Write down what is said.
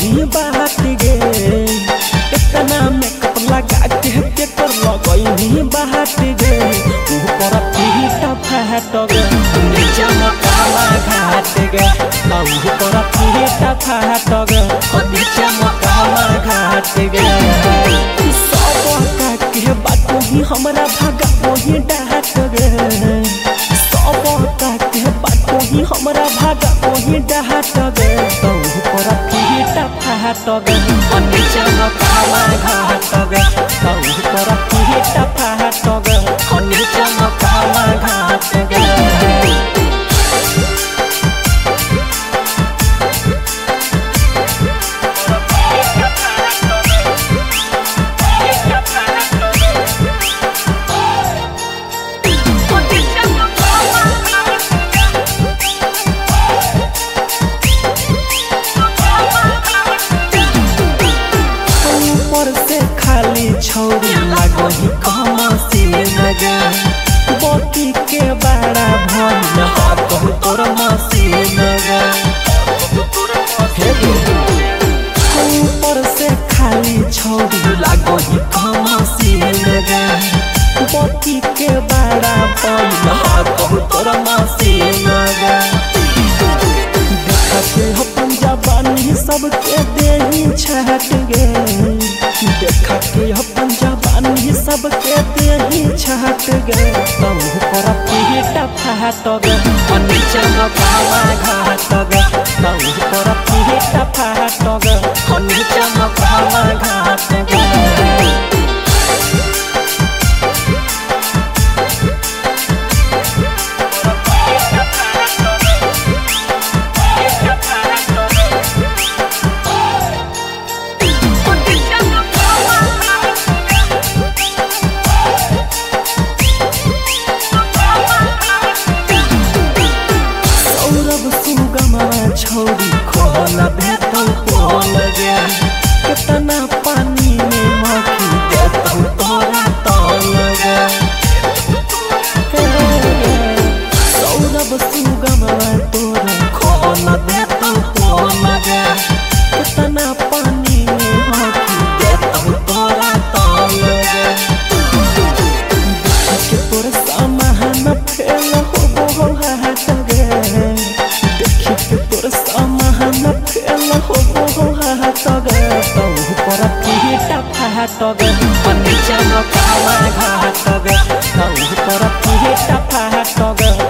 लगई बात गे इतना मेकअप लगा के पेपर लगई बात गे ऊपर पीटा फाट गे नीचे काला घाट गे ऊपर पीटा फाट गे नीचे काला घाट गे सब के बात ही हमरा भागा वही डाट गे सब के बात ही हमरा भागा वही डाट गे ऊपर पीटा फाट गे नीचे काला घाट गे ऊपर पीटा फाट गे नीचे काला घाट गे छौरी लागही कमसी लगे बोटी के बड़ा भइल कहू तोर मसी लगे ऊपर से खाली छौरी लागही कमसी लगे बोटी के बड़ा भइल कहू तोर मसी लगे देखते हो पंजाबानी सबके देही छहट गे देखा के अपन जवानी सबके देही छहट गे ऊपर पीटा फाट गे नीचे काला घाट गे ऊपर पीटा फाट गे नीचे काला घाट गे छौरी खोला भेटौ पोल गे कितना पानी में मखी देतौ तोरा तौल गे सौरभ सुगम तोरा खोला भेटौ पोल गे कितना पानी में मखी देतौ तोरा तौल गे देख के तोर सामान फेल होबो हाट गे तोर सामान फेल होबो हाट गे ऊपर पीटा फाट गे नीचे काला घाट गे ऊपर पीटा फाट गे